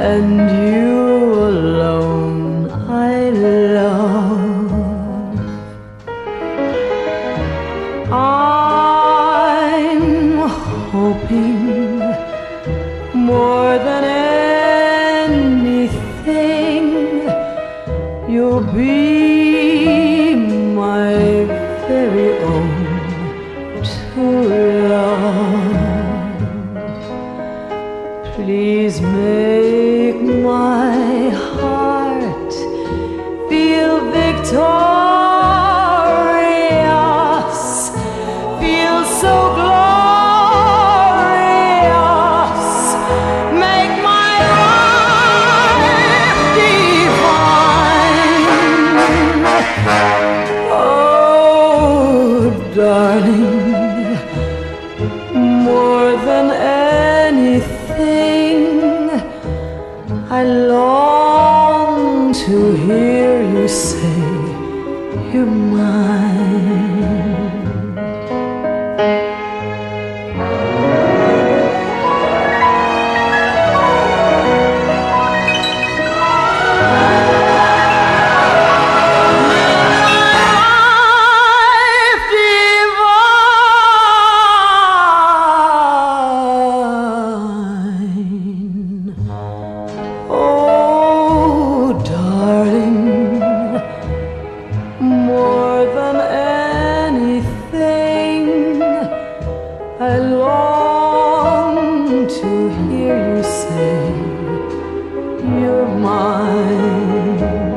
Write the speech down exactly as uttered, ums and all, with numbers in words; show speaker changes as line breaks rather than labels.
and you alone I love. I'm hoping more than anything you'll be my very own true love. Please make my heart feel victorious, feel so glorious, make my life divine. Oh, darling, more than anything I long to hear you say you're mine. More than anything, I long to hear you say you're mine.